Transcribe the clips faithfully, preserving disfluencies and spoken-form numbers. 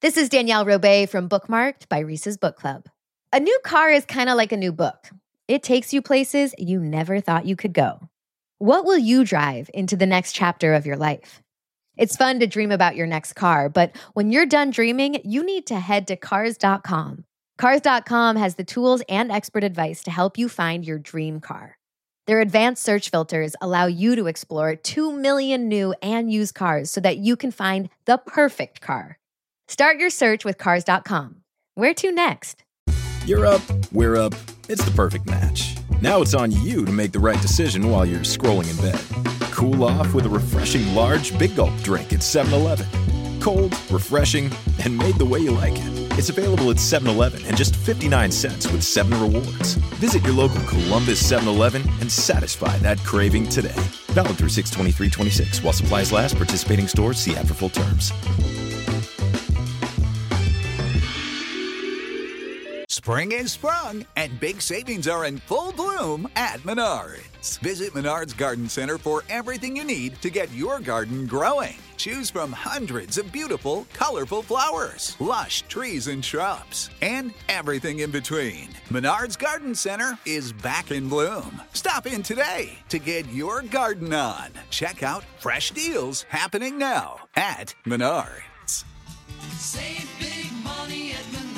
This is Danielle Robay from Bookmarked by Reese's Book Club. A new car is kind of like a new book. It takes you places you never thought you could go. What will you drive into the next chapter of your life? It's fun to dream about your next car, but when you're done dreaming, you need to head to cars dot com. cars dot com has the tools and expert advice to help you find your dream car. Their advanced search filters allow you to explore two million new and used cars so that you can find the perfect car. Start your search with cars dot com. Where to next? You're up, we're up. It's the perfect match. Now it's on you to make the right decision while you're scrolling in bed. Cool off with a refreshing large Big Gulp drink at seven eleven. Cold, refreshing, and made the way you like it. It's available at seven eleven and just fifty-nine cents with seven rewards. Visit your local Columbus seven eleven and satisfy that craving today. Valid through six twenty-three twenty-six while supplies last. Participating stores, see ad for full terms. Spring is sprung, and big savings are in full bloom at Menards. Visit Menards Garden Center for everything you need to get your garden growing. Choose from hundreds of beautiful, colorful flowers, lush trees and shrubs, and everything in between. Menards Garden Center is back in bloom. Stop in today to get your garden on. Check out fresh deals happening now at Menards. Save big money at Menards.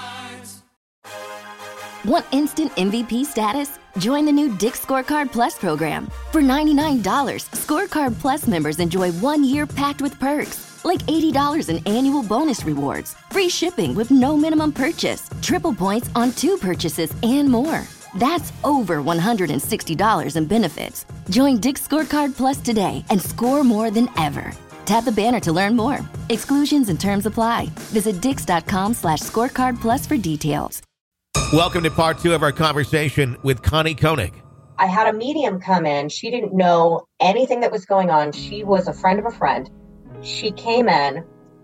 Want instant M V P status? Join the new Dick's Scorecard Plus program. For ninety-nine dollars, Scorecard Plus members enjoy one year packed with perks, like eighty dollars in annual bonus rewards, free shipping with no minimum purchase, triple points on two purchases, and more. That's over one hundred sixty dollars in benefits. Join Dick's Scorecard Plus today and score more than ever. Tap the banner to learn more. Exclusions and terms apply. Visit dix.com slash scorecard plus for details. Welcome to part two of our conversation with Connie Koenig. I had a medium come in. She didn't know anything that was going on. She was a friend of a friend. She came in,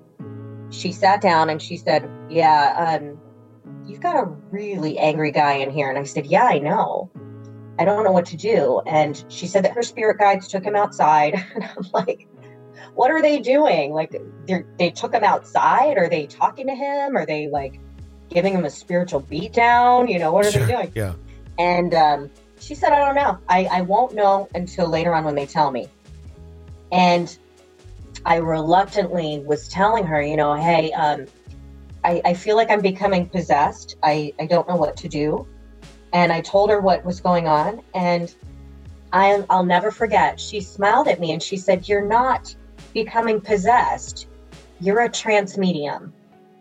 she sat down and she said, yeah, um, you've got a really angry guy in here. And I said, yeah, I know. I don't know what to do. And she said that her spirit guides took him outside. And I'm like, what are they doing? Like, they took him outside? Are they talking to him? Are they like giving him a spiritual beatdown? You know, what are Sure, they doing? Yeah. And um, she said, I don't know. I, I won't know until later on when they tell me. And I reluctantly was telling her, you know, hey, um, I, I feel like I'm becoming possessed. I, I don't know what to do. And I told her what was going on. And I, I'll never forget. She smiled at me and she said, you're not becoming possessed. You're a trance medium.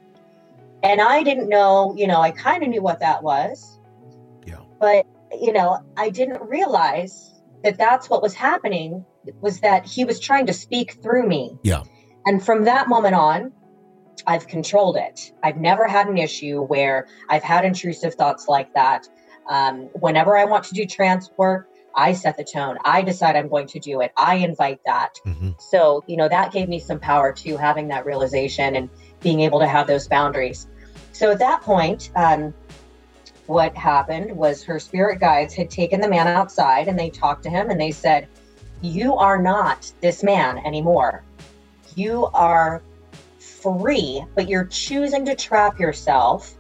And I didn't know, you know, I kind of knew what that was. Yeah. But, you know, I didn't realize that that's what was happening, was that he was trying to speak through me. Yeah. And from that moment on, I've controlled it. I've never had an issue where I've had intrusive thoughts like that. Um, whenever I want to do trance work, I set the tone. I decide I'm going to do it. I invite that. Mm-hmm. So, you know, that gave me some power too, having that realization and being able to have those boundaries. So at that point, um, what happened was her spirit guides had taken the man outside and they talked to him and they said, you are not this man anymore. You are free, but you're choosing to trap yourself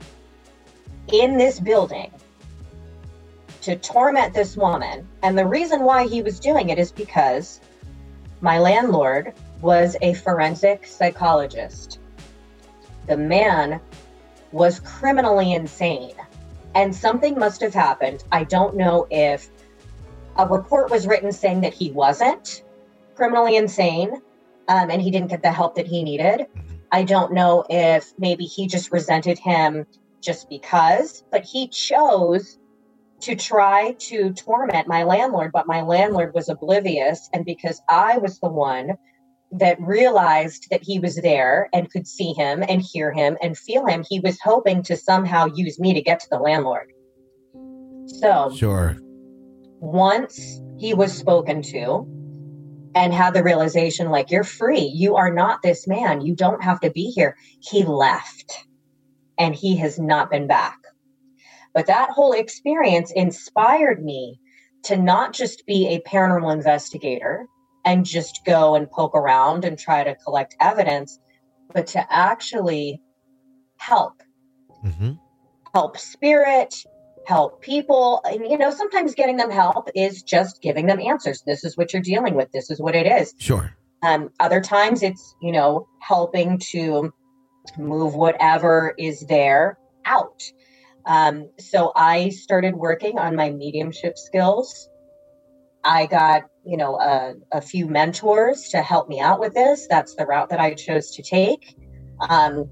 in this building to torment this woman. And the reason why he was doing it is because my landlord was a forensic psychologist. The man was criminally insane, and something must have happened. I don't know if a report was written saying that he wasn't criminally insane, um, and he didn't get the help that he needed. I don't know if maybe he just resented him just because, but he chose to try to torment my landlord, but my landlord was oblivious. And because I was the one that realized that he was there and could see him and hear him and feel him, he was hoping to somehow use me to get to the landlord. So Sure. once he was spoken to and had the realization, like, you're free, you are not this man, you don't have to be here, he left and he has not been back. But that whole experience inspired me to not just be a paranormal investigator and just go and poke around and try to collect evidence, but to actually help, Mm-hmm. help spirit, help people. And, you know, sometimes getting them help is just giving them answers. This is what you're dealing with. This is what it is. Sure. Um, other times it's, you know, helping to move whatever is there out. Um, so I started working on my mediumship skills. I got, you know, a, a few mentors to help me out with this. That's the route that I chose to take. Um,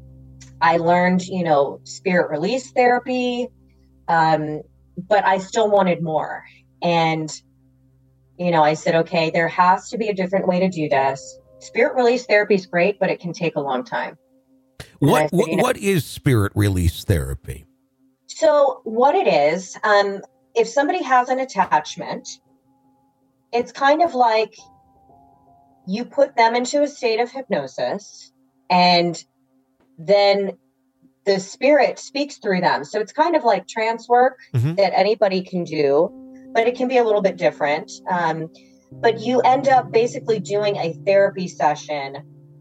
I learned, you know, spirit release therapy, um, but I still wanted more. And, you know, I said, okay, there has to be a different way to do this. Spirit release therapy is great, but it can take a long time. What, said, what, you know, what is spirit release therapy? So what it is, um, if somebody has an attachment, it's kind of like you put them into a state of hypnosis and then the spirit speaks through them. So it's kind of like trance work Mm-hmm. that anybody can do, but it can be a little bit different. Um, but you end up basically doing a therapy session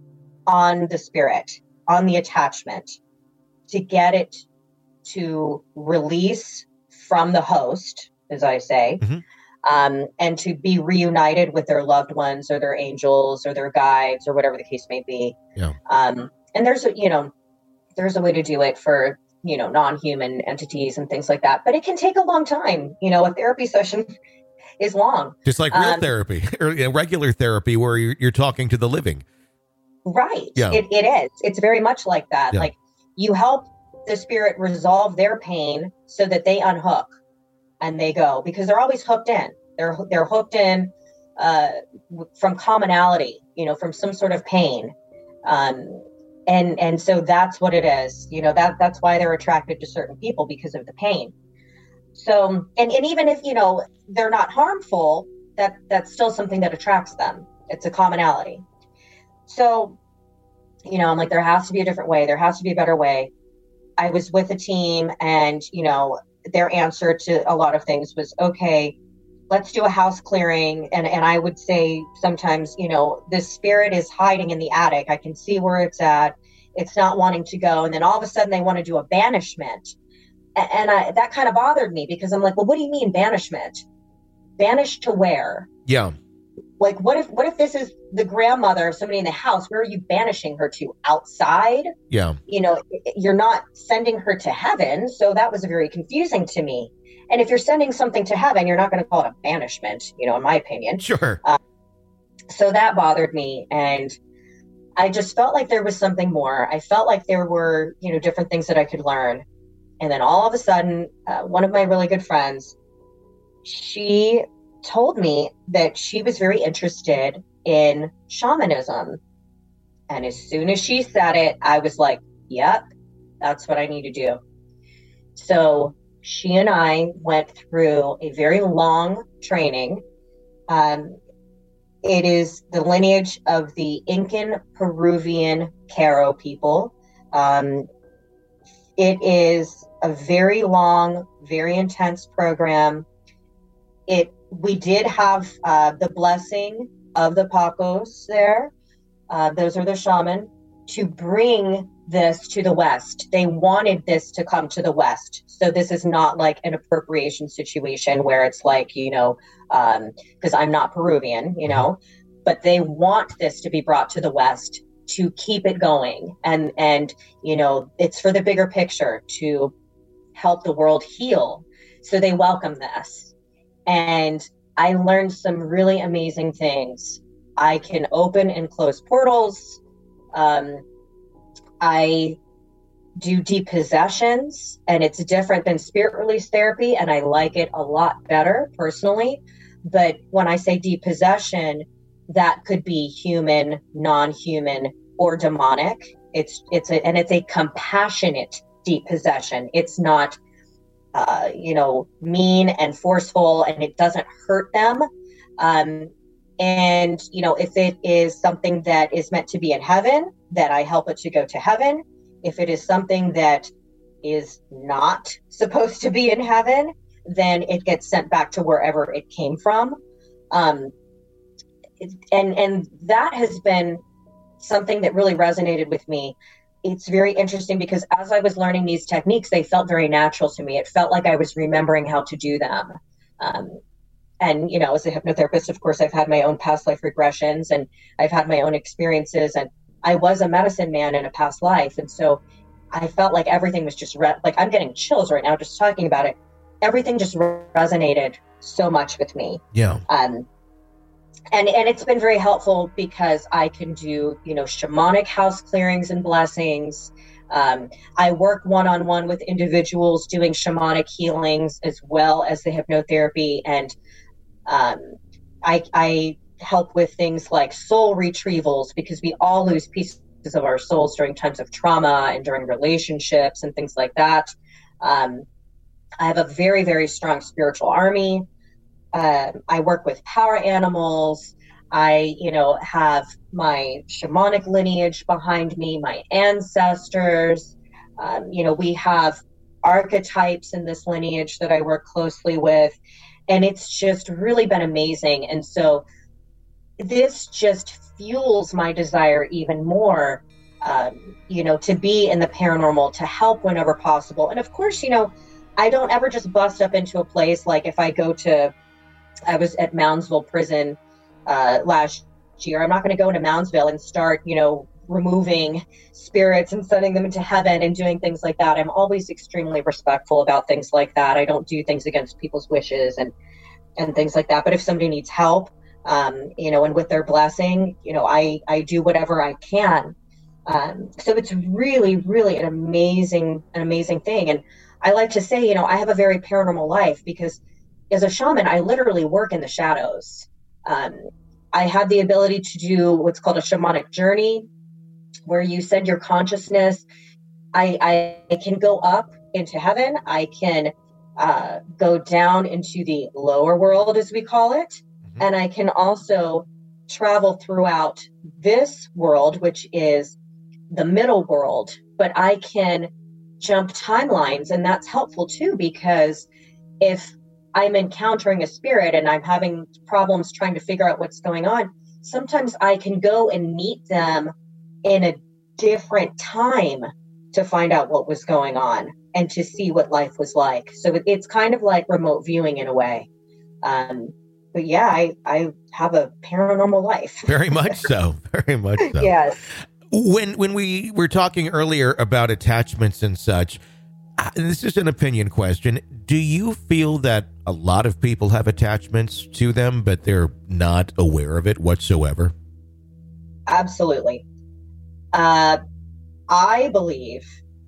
on the spirit, on the attachment, to get it to release from the host, as I say, Mm-hmm. um, and to be reunited with their loved ones or their angels or their guides or whatever the case may be. Yeah. Um, and there's a, you know, there's a way to do it for, you know, non-human entities and things like that, but it can take a long time. You know, a therapy session is long. Just like real Um, therapy or you know, regular therapy where you're, you're talking to the living. Right. Yeah. It, it is. It's very much like that. Yeah. Like you help the spirit resolve their pain so that they unhook and they go, because they're always hooked in. They're, they're hooked in uh, from commonality, you know, from some sort of pain. Um, and, and so that's what it is, you know, that, that's why they're attracted to certain people, because of the pain. So, and, and even if, you know, they're not harmful, that that's still something that attracts them. It's a commonality. So, you know, I'm like, there has to be a different way. There has to be a better way. I was with a team and, you know, their answer to a lot of things was, okay, let's do a house clearing. And, and I would say sometimes, you know, this spirit is hiding in the attic. I can see where it's at. It's not wanting to go. And then all of a sudden they want to do a banishment. A- And I, that kind of bothered me because I'm like, well, what do you mean banishment? Banished to where? Yeah. Like, what if, what if this is the grandmother of somebody in the house? Where are you banishing her to? Outside? Yeah. You know, you're not sending her to heaven. So that was very confusing to me. And if you're sending something to heaven, you're not going to call it a banishment, you know, in my opinion. Sure. Uh, so that bothered me. And I just felt like there was something more. I felt like there were, you know, different things that I could learn. And then all of a sudden, uh, one of my really good friends, she told me that she was very interested in shamanism. And as soon as she said it, I was like, yep, that's what I need to do. So she and I went through a very long training. Um, it is the lineage of the Incan Peruvian Caro people. Um, it is a very long, very intense program. It we did have uh, the blessing of the Pacos there. Uh, those are the shaman, to bring this to the West. They wanted this to come to the West. So this is not like an appropriation situation where it's like, you know, um, because I'm not Peruvian, you know, but they want this to be brought to the West to keep it going. And, and, you know, it's for the bigger picture to help the world heal. So they welcome this. And I learned some really amazing things. I can open and close portals. Um, I do depossessions, and it's different than spirit release therapy, and I like it a lot better personally. But when I say depossession, that could be human, non-human, or demonic. It's it's a and it's a compassionate depossession. It's not uh, you know, mean and forceful, and it doesn't hurt them. Um, and, you know, if it is something that is meant to be in heaven, that I help it to go to heaven. If it is something that is not supposed to be in heaven, then it gets sent back to wherever it came from. Um, it, and, and that has been something that really resonated with me. it's very interesting because as I was learning these techniques, they felt very natural to me. It felt like I was remembering how to do them. Um, and, you know, as a hypnotherapist, of course, I've had my own past life regressions and I've had my own experiences, and I was a medicine man in a past life. And so I felt like everything was just re- like, I'm getting chills right now just talking about it. Everything just re- resonated so much with me. Yeah. Um, And and it's been very helpful because I can do, you know, shamanic house clearings and blessings. Um, I work one-on-one with individuals doing shamanic healings as well as the hypnotherapy. And um, I, I help with things like soul retrievals because we all lose pieces of our souls during times of trauma and during relationships and things like that. Um, I have a very, very strong spiritual army. Uh, I work with power animals. I, you know, have my shamanic lineage behind me, my ancestors. Um, you know, we have archetypes in this lineage that I work closely with. And it's just really been amazing. And so this just fuels my desire even more, um, you know, to be in the paranormal, to help whenever possible. And of course, you know, I don't ever just bust up into a place like if I go to I was at Moundsville prison uh, last year. I'm not going to go into Moundsville and start, you know, removing spirits and sending them into heaven and doing things like that. I'm always extremely respectful about things like that. I don't do things against people's wishes and, and things like that. But if somebody needs help, um, you know, and with their blessing, you know, I, I do whatever I can. Um, so it's really, really an amazing, an amazing thing. And I like to say, you know, I have a very paranormal life because as a shaman, I literally work in the shadows. Um, I have the ability to do what's called a shamanic journey, where you send your consciousness. I, I can go up into heaven. I can uh, go down into the lower world, as we call it. Mm-hmm. And I can also travel throughout this world, which is the middle world. But I can jump timelines, and that's helpful too, because if I'm encountering a spirit and I'm having problems trying to figure out what's going on, sometimes I can go and meet them in a different time to find out what was going on and to see what life was like. So it's kind of like remote viewing in a way. Um, but yeah, I, I have a paranormal life. Very much so. Very much so. Yes. When, when we were talking earlier about attachments and such, this is an opinion question. Do you feel that a lot of people have attachments to them, but they're not aware of it whatsoever? Absolutely. Uh, I believe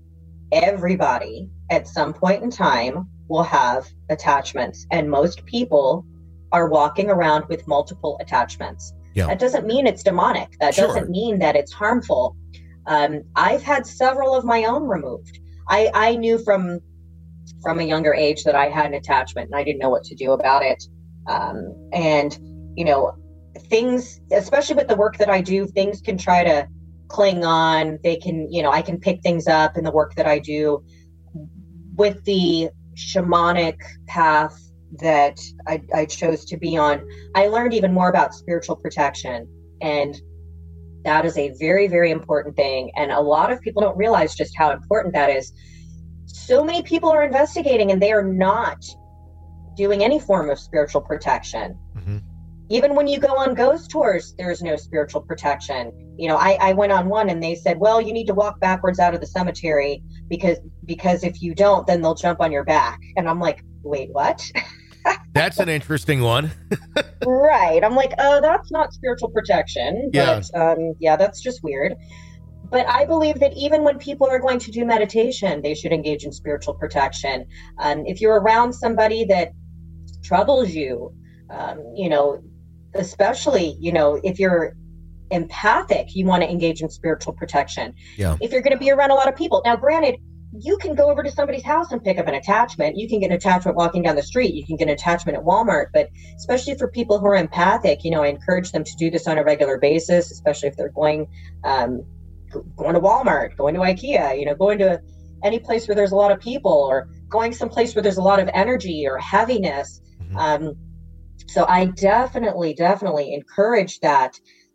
everybody at some point in time will have attachments, and most people are walking around with multiple attachments. Yeah. That doesn't mean it's demonic. That Sure. doesn't mean that it's harmful. Um, I've had several of my own removed. I, I knew from from a younger age that I had an attachment and I didn't know what to do about it. Um, and, you know, things, especially with the work that I do, things can try to cling on. They can, you know, I can pick things up in the work that I do. With the shamanic path that I, I chose to be on, I learned even more about spiritual protection. And that is a very, very important thing. And a lot of people don't realize just how important that is. So many people are investigating and they are not doing any form of spiritual protection. Mm-hmm. Even when you go on ghost tours, there's no spiritual protection. You know, I, I went on one and they said, well, you need to walk backwards out of the cemetery because because if you don't, then they'll jump on your back. And I'm like, wait, what? That's an interesting one. Right. I'm like, oh, that's not spiritual protection. But yeah. Um, yeah, that's just weird. But I believe that even when people are going to do meditation, they should engage in spiritual protection. Um, if you're around somebody that troubles you, um, you know, especially, you know, if you're empathic, you want to engage in spiritual protection. Yeah. If you're going to be around a lot of people. Now, granted, you can go over to somebody's house and pick up an attachment. You can get an attachment walking down the street. You can get an attachment at Walmart. But especially for people who are empathic, you know, I encourage them to do this on a regular basis, especially if they're going um, going to Walmart, going to IKEA, you know, going to any place where there's a lot of people, or going someplace where there's a lot of energy or heaviness. Mm-hmm. Um, so I definitely, definitely encourage that.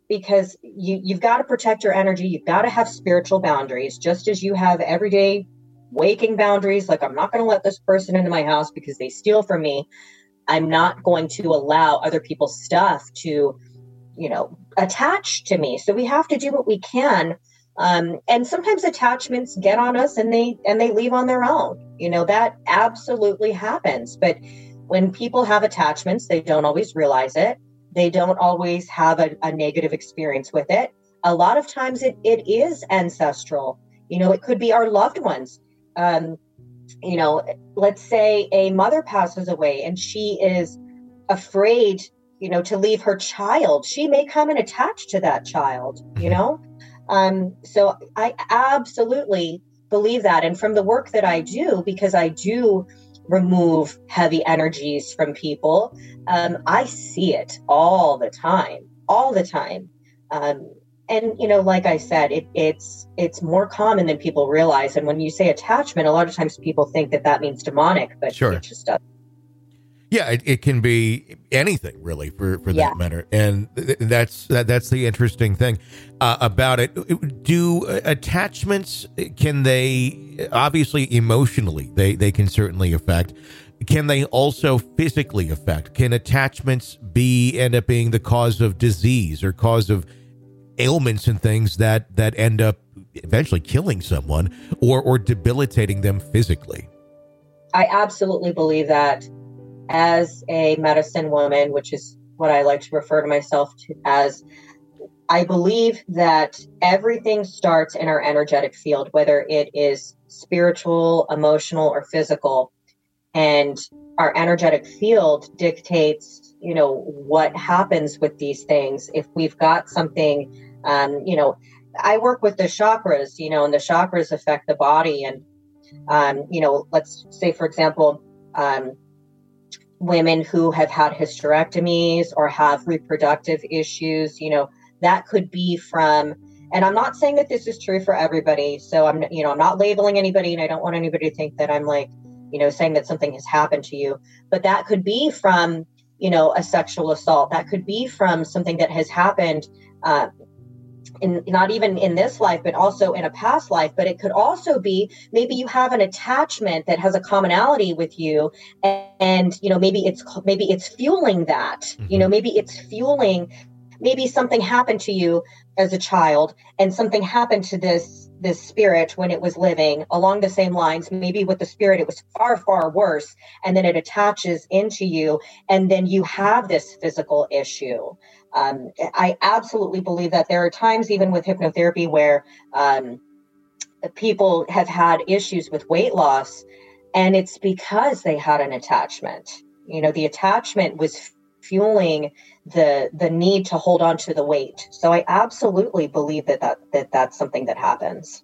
because you, you've got to protect your energy. You've got to have spiritual boundaries, just as you have everyday waking boundaries. Like, I'm not going to let this person into my house because they steal from me. I'm not going to allow other people's stuff to, you know, attach to me. So we have to do what we can. Um, and sometimes attachments get on us and they and they leave on their own. You know, that absolutely happens. But when people have attachments, they don't always realize it. They don't always have a, a negative experience with it. A lot of times it it is ancestral. You know, it could be our loved ones. Um, you know, let's say a mother passes away and she is afraid, you know, to leave her child. She may come and attach to that child, you know? Um, so I absolutely believe that. And from the work that I do, because I do remove heavy energies from people, um, I see it all the time, all the time. Um, and, you know, like I said, it, it's it's more common than people realize. And when you say attachment, a lot of times people think that that means demonic, but Sure. it just doesn't. Yeah, it, it can be anything really, for, for Yeah. that matter, and th- that's that, that's the interesting thing uh, about it. Do uh, attachments, can they, obviously emotionally they they can certainly affect? Can they also physically affect? Can attachments be end up being the cause of disease or cause of ailments and things that that end up eventually killing someone or or debilitating them physically? I absolutely believe that. As a medicine woman, which is what I like to refer to myself to as, I believe that everything starts in our energetic field, whether it is spiritual, emotional, or physical. And our energetic field dictates, you know, what happens with these things. If we've got something, um, you know, I work with the chakras, you know, and the chakras affect the body. And, um, you know, let's say, for example, um, women who have had hysterectomies or have reproductive issues, you know, that could be from, and I'm not saying that this is true for everybody. So I'm, you know, I'm not labeling anybody, and I don't want anybody to think that I'm like, you know, saying that something has happened to you, but that could be from, you know, a sexual assault. That could be from something that has happened, uh, in not even in this life, but also in a past life. But it could also be maybe you have an attachment that has a commonality with you, and, and you know, maybe it's maybe it's fueling that. Mm-hmm. You know, maybe it's fueling. Maybe something happened to you as a child, and something happened to this this spirit when it was living along the same lines. Maybe with the spirit, it was far, far worse, and then it attaches into you, and then you have this physical issue. Um, I absolutely believe that there are times, even with hypnotherapy, where um, people have had issues with weight loss, and it's because they had an attachment. You know, the attachment was fueling the the need to hold on to the weight. So I absolutely believe that, that, that that's something that happens.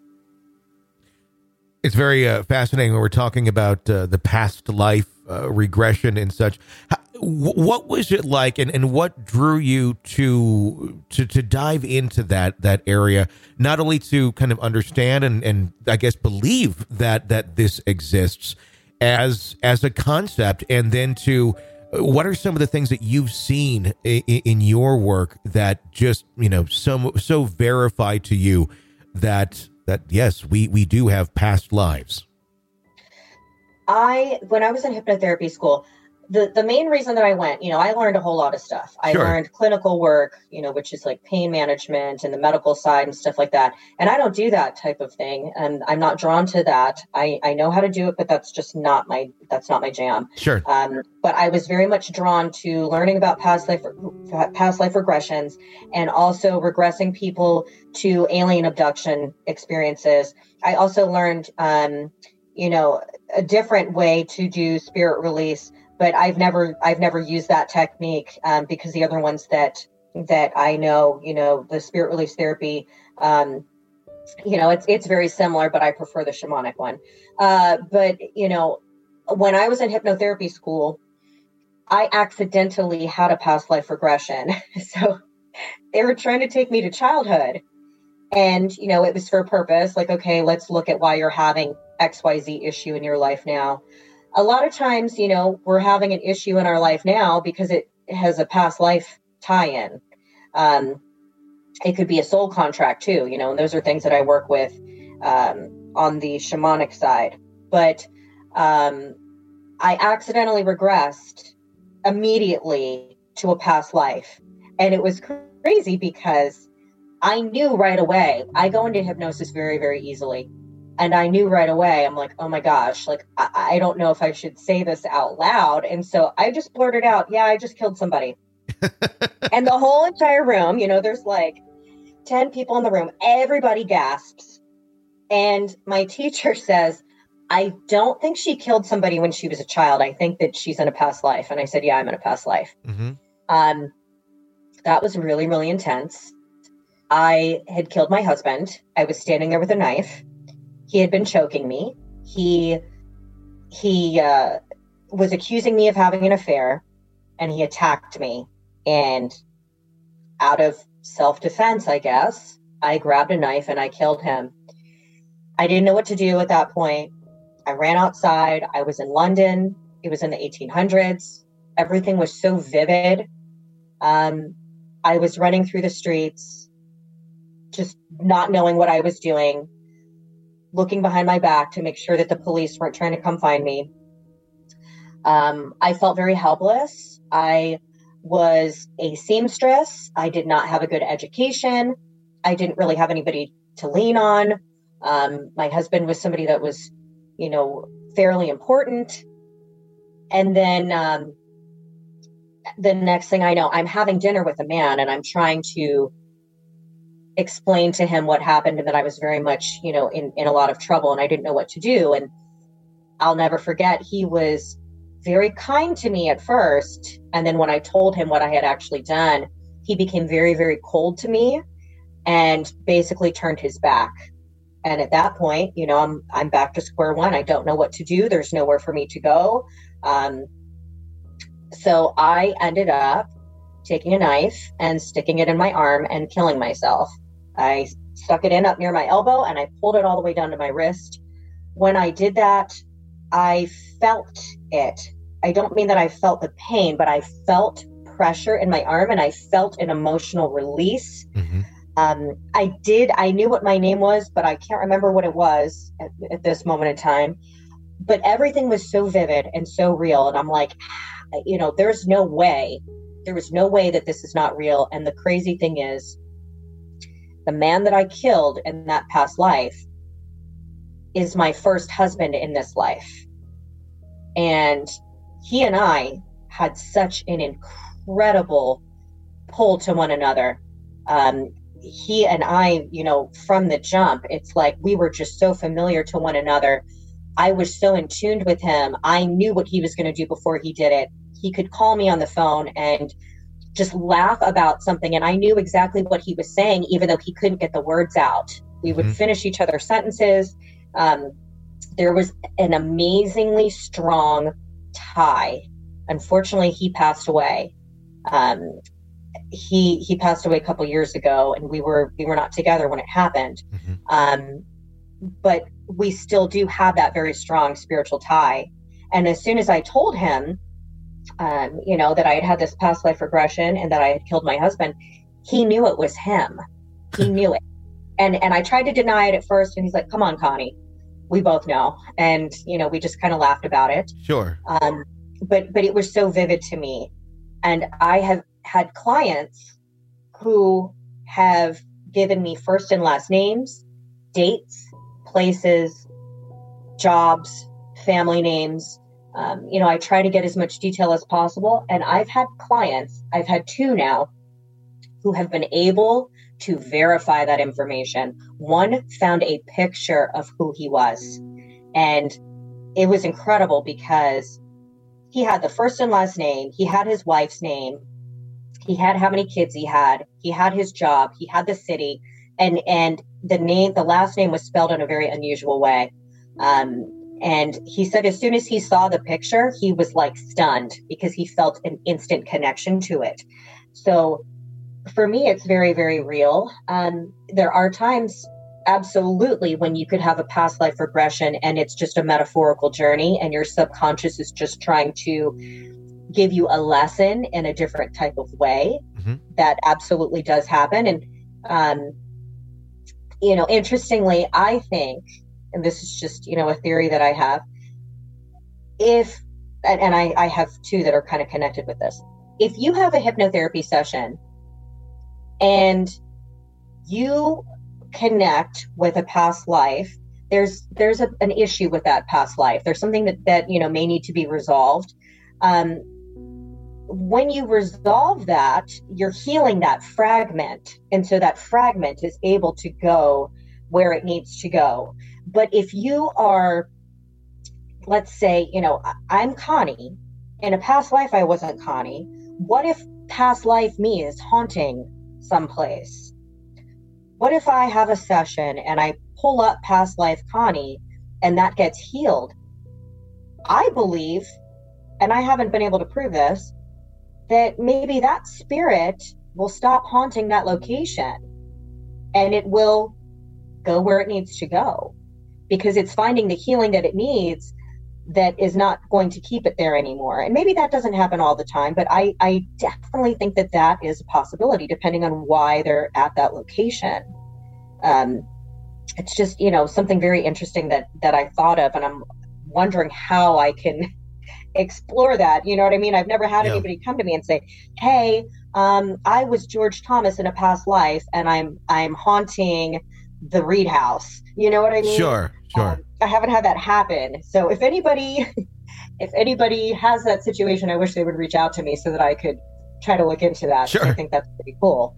It's very uh, fascinating when we're talking about uh, the past life uh, regression and such. How, what was it like, and, and what drew you to to to dive into that that area, not only to kind of understand and, and I guess believe that that this exists as as a concept, and then to what are some of the things that you've seen in, in your work that just, you know, so so verify to you that that yes, we we do have past lives? I, when I was in hypnotherapy school, the, the main reason that I went, you know, I learned a whole lot of stuff. I Sure. learned clinical work, you know, which is like pain management and the medical side and stuff like that. And I don't do that type of thing. And I'm not drawn to that. I, I know how to do it, but that's just not my, that's not my jam. Sure. Um, but I was very much drawn to learning about past life, past life regressions, and also regressing people to alien abduction experiences. I also learned, um, you know, a different way to do spirit release, but I've never, I've never used that technique, um, because the other ones that, that I know, you know, the spirit release therapy, um, you know, it's, it's very similar, but I prefer the shamanic one. Uh, but, you know, when I was in hypnotherapy school, I accidentally had a past life regression. So they were trying to take me to childhood, and, you know, it was for a purpose. Like, okay, let's look at why you're having X Y Z issue in your life now. A lot of times, you know, we're having an issue in our life now because it has a past life tie-in. Um, it could be a soul contract too, you know, and those are things that I work with um, on the shamanic side. But um, I accidentally regressed immediately to a past life. And it was crazy because I knew right away, I go into hypnosis very, very easily. And I knew right away, I'm like, oh my gosh, like, I, I don't know if I should say this out loud. And so I just blurted out, yeah, I just killed somebody. And the whole entire room, you know, there's like ten people in the room, everybody gasps. And my teacher says, I don't think she killed somebody when she was a child. I think that she's in a past life. And I said, yeah, I'm in a past life. Mm-hmm. Um, that was really, really intense. I had killed my husband. I was standing there with a knife. He had been choking me. He, he uh, was accusing me of having an affair, and he attacked me. And out of self-defense, I guess, I grabbed a knife and I killed him. I didn't know what to do at that point. I ran outside. I was in London. It was in the eighteen hundreds. Everything was so vivid. Um, I was running through the streets, just not knowing what I was doing, looking behind my back to make sure that the police weren't trying to come find me. Um, I felt very helpless. I was a seamstress. I did not have a good education. I didn't really have anybody to lean on. Um, my husband was somebody that was, you know, fairly important. And then um, the next thing I know, I'm having dinner with a man and I'm trying to explain to him what happened and that I was very much, you know, in, in a lot of trouble and I didn't know what to do. And I'll never forget, he was very kind to me at first. And then when I told him what I had actually done, he became very, very cold to me and basically turned his back. And at that point, you know, I'm I'm back to square one. I don't know what to do. There's nowhere for me to go. Um, so I ended up taking a knife and sticking it in my arm and killing myself. I stuck it in up near my elbow and I pulled it all the way down to my wrist. When I did that, I felt it. I don't mean that I felt the pain, but I felt pressure in my arm and I felt an emotional release. Mm-hmm. Um, I did, I knew what my name was, but I can't remember what it was at, at this moment in time. But everything was so vivid and so real. And I'm like, you know, there's no way, there was no way that this is not real. And the crazy thing is, the man that I killed in that past life is my first husband in this life. And he and I had such an incredible pull to one another. Um, he and I, you know, from the jump, it's like we were just so familiar to one another. I was so in tune with him. I knew what he was going to do before he did it. He could call me on the phone and just laugh about something. And I knew exactly what he was saying, even though he couldn't get the words out. We would mm-hmm. finish each other's sentences. Um, there was an amazingly strong tie. Unfortunately, he passed away. Um, he he passed away a couple years ago, and we were we were not together when it happened. Mm-hmm. Um, but we still do have that very strong spiritual tie. And as soon as I told him, um, you know, that I had had this past life regression and that I had killed my husband, he knew it was him. He knew it. And and I tried to deny it at first, and he's like, "Come on, Connie, we both know." And you know, we just kind of laughed about it. Sure. Um, but but it was so vivid to me, and I have had clients who have given me first and last names, dates, places, jobs, family names. Um, you know, I try to get as much detail as possible. And I've had clients, I've had two now, who have been able to verify that information. One found a picture of who he was. And it was incredible because he had the first and last name. He had his wife's name. He had how many kids he had. He had his job. He had the city. And, and the name, the last name was spelled in a very unusual way. Um, and he said as soon as he saw the picture, he was like stunned because he felt an instant connection to it. So for me, it's very, very real. Um, there are times, absolutely, when you could have a past life regression and it's just a metaphorical journey and your subconscious is just trying to give you a lesson in a different type of way. Mm-hmm. That absolutely does happen. And Um, you know, interestingly, I think, and this is just, you know, a theory that I have, if, and, and I, I have two that are kind of connected with this. If you have a hypnotherapy session and you connect with a past life, there's there's a, an issue with that past life. There's something that, that, you know, may need to be resolved. Um, when you resolve that, you're healing that fragment. And so that fragment is able to go where it needs to go. But if you are, let's say, you know, I'm Connie. In a past life, I wasn't Connie. What if past life me is haunting someplace? What if I have a session and I pull up past life Connie and that gets healed? I believe, and I haven't been able to prove this, that maybe that spirit will stop haunting that location and it will go where it needs to go because it's finding the healing that it needs that is not going to keep it there anymore. And maybe that doesn't happen all the time, but I, I definitely think that that is a possibility depending on why they're at that location. Um, it's just, you know, something very interesting that, that I thought of, and I'm wondering how I can explore that. You know what I mean? I've never had yeah. anybody come to me and say, hey, um, I was George Thomas in a past life and I'm, I'm haunting the Reed House. You know what I mean? Sure, sure. Um, I haven't had that happen. So if anybody, if anybody has that situation, I wish they would reach out to me so that I could try to look into that. Sure. I think that's pretty cool.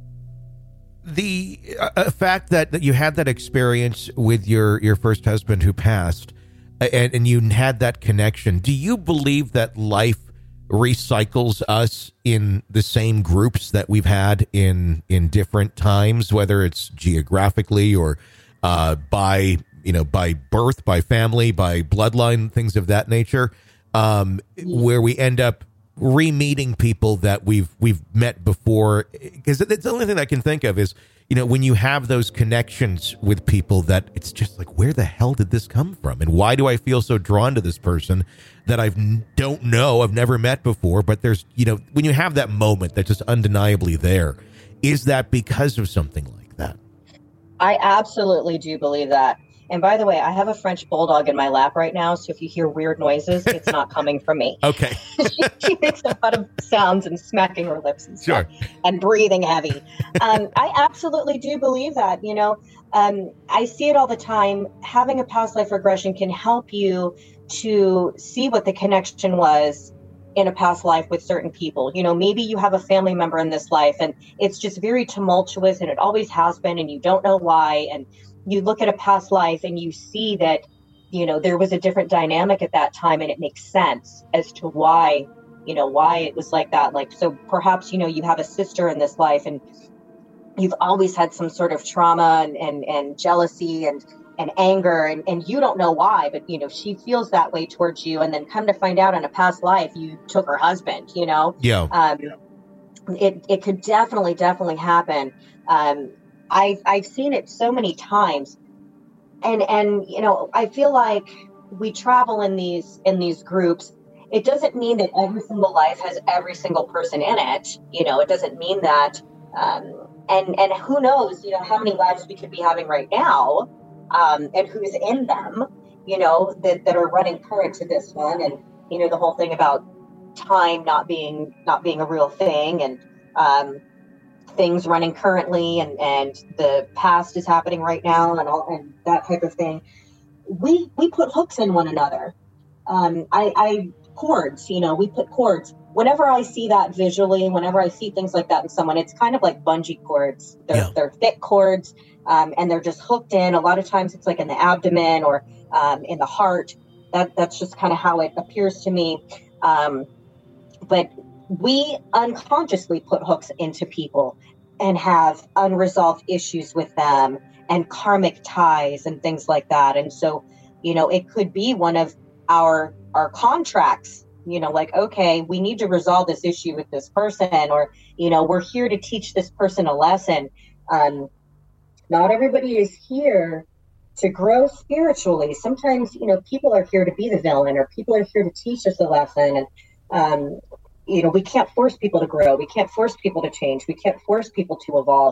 The uh, fact that, that you had that experience with your, your first husband who passed, and, and you had that connection, do you believe that life recycles us in the same groups that we've had in in different times, whether it's geographically or uh, by you know by birth, by family, by bloodline, things of that nature, um, where we end up re-meeting people that we've we've met before? Because it's the only thing I can think of is, you know, when you have those connections with people that it's just like, where the hell did this come from? And why do I feel so drawn to this person that I don't know, I've never met before? But there's, you know, when you have that moment that's just undeniably there, is that because of something like that? I absolutely do believe that. And by the way, I have a French bulldog in my lap right now, so if you hear weird noises, it's not coming from me. Okay. she, she makes a lot of sounds and smacking her lips and stuff, sure. and breathing heavy. Um, I absolutely do believe that. You know, um, I see it all the time. Having a past life regression can help you to see what the connection was in a past life with certain people. You know, maybe you have a family member in this life and it's just very tumultuous and it always has been and you don't know why. And you look at a past life and you see that, you know, there was a different dynamic at that time and it makes sense as to why, you know, why it was like that. Like, so perhaps, you know, you have a sister in this life and you've always had some sort of trauma and, and, and jealousy and, and anger and, and you don't know why, but, you know, she feels that way towards you. And then come to find out in a past life, you took her husband, you know? Yeah. Um, it, it could definitely, definitely happen. Um, I've, I've seen it so many times and, and, you know, I feel like we travel in these, in these groups. It doesn't mean that every single life has every single person in it. You know, it doesn't mean that. Um, and, and who knows, you know, how many lives we could be having right now, um, and who's in them, you know, that, that are running current to this one. And, you know, the whole thing about time not being, not being a real thing and, um, things running currently and, and the past is happening right now and all and that type of thing. We we put hooks in one another. Um, I, I cords, you know, we put cords. Whenever I see that visually, whenever I see things like that in someone, it's kind of like bungee cords. They're yeah. they're thick cords, um, and they're just hooked in. A lot of times it's like in the abdomen or um, in the heart. That that's just kind of how it appears to me. Um, but we unconsciously put hooks into people and have unresolved issues with them and karmic ties and things like that. And so, you know, it could be one of our, our contracts, you know, like, okay, we need to resolve this issue with this person, or, you know, we're here to teach this person a lesson. Um, not everybody is here to grow spiritually. Sometimes, you know, people are here to be the villain or people are here to teach us a lesson. And, um, you know, we can't force people to grow. We can't force people to change. We can't force people to evolve.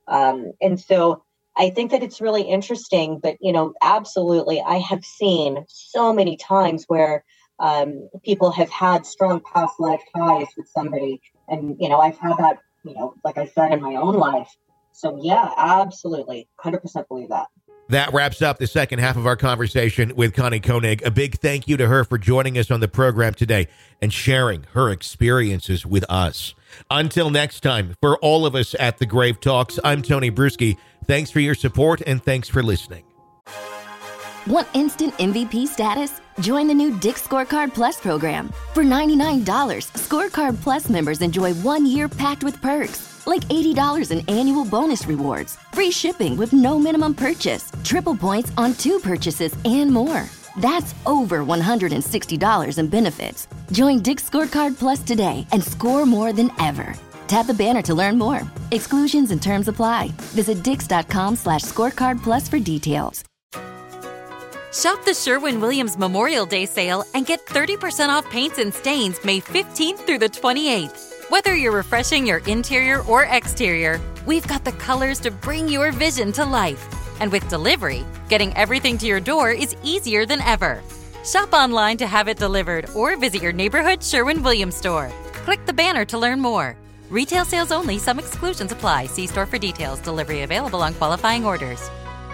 Um, and so I think that it's really interesting, but, you know, absolutely, I have seen so many times where um, people have had strong past life ties with somebody. And, you know, I've had that, you know, like I said, in my own life. So, yeah, absolutely. one hundred percent believe that. That wraps up the second half of our conversation with Connie Koenig. A big thank you to her for joining us on the program today and sharing her experiences with us. Until next time, for all of us at the Grave Talks, I'm Tony Bruschi. Thanks for your support and thanks for listening. Want instant M V P status? Join the new Dick's Scorecard Plus program. For ninety-nine dollars, Scorecard Plus members enjoy one year packed with perks, like eighty dollars in annual bonus rewards, free shipping with no minimum purchase, triple points on two purchases, and more. That's over one hundred sixty dollars in benefits. Join Dick's Scorecard Plus today and score more than ever. Tap the banner to learn more. Exclusions and terms apply. Visit dix.com slash scorecard plus for details. Shop the Sherwin-Williams Memorial Day sale and get thirty percent off paints and stains May fifteenth through the twenty-eighth. Whether you're refreshing your interior or exterior, we've got the colors to bring your vision to life. And with delivery, getting everything to your door is easier than ever. Shop online to have it delivered or visit your neighborhood Sherwin-Williams store. Click the banner to learn more. Retail sales only. Some exclusions apply. See store for details. Delivery available on qualifying orders.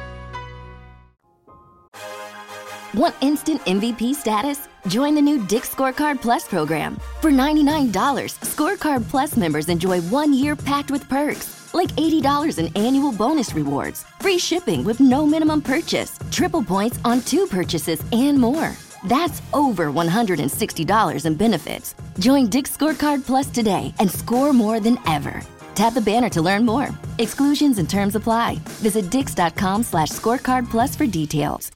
Want instant M V P status? Join the new Dick's Scorecard Plus program. For ninety-nine dollars, Scorecard Plus members enjoy one year packed with perks, like eighty dollars in annual bonus rewards, free shipping with no minimum purchase, triple points on two purchases, and more. That's over one hundred sixty dollars in benefits. Join Dick's Scorecard Plus today and score more than ever. Tap the banner to learn more. Exclusions and terms apply. Visit dix.com slash scorecard plus for details.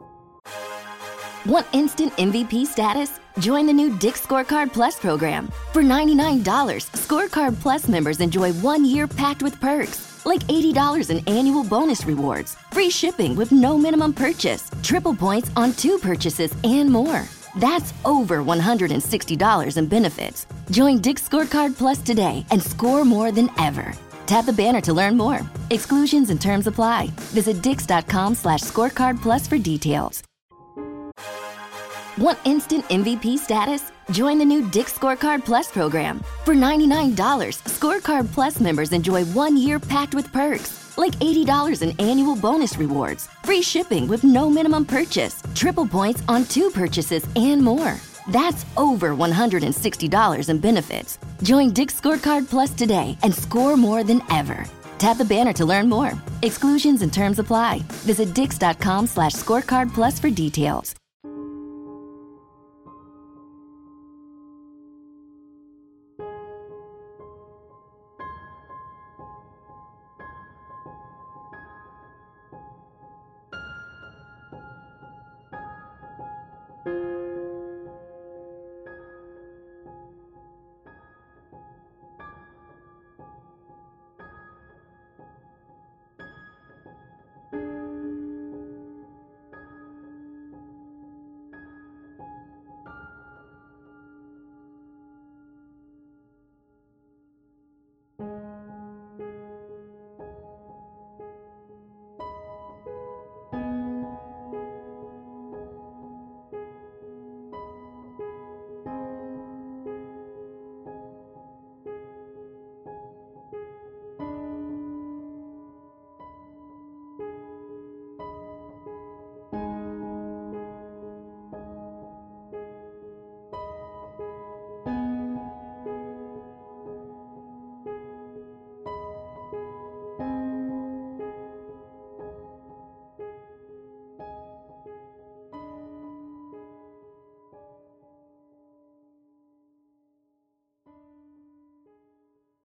Want instant M V P status? Join the new Dick's Scorecard Plus program. For ninety-nine dollars, Scorecard Plus members enjoy one year packed with perks, like eighty dollars in annual bonus rewards, free shipping with no minimum purchase, triple points on two purchases, and more. That's over one hundred sixty dollars in benefits. Join Dick's Scorecard Plus today and score more than ever. Tap the banner to learn more. Exclusions and terms apply. Visit dix.com slash scorecard plus for details. Want instant M V P status? Join the new Dick's Scorecard Plus program. For ninety-nine dollars, Scorecard Plus members enjoy one year packed with perks, like eighty dollars in annual bonus rewards, free shipping with no minimum purchase, triple points on two purchases, and more. That's over one hundred sixty dollars in benefits. Join Dick's Scorecard Plus today and score more than ever. Tap the banner to learn more. Exclusions and terms apply. Visit dix.com slash scorecard plus for details. Thank you.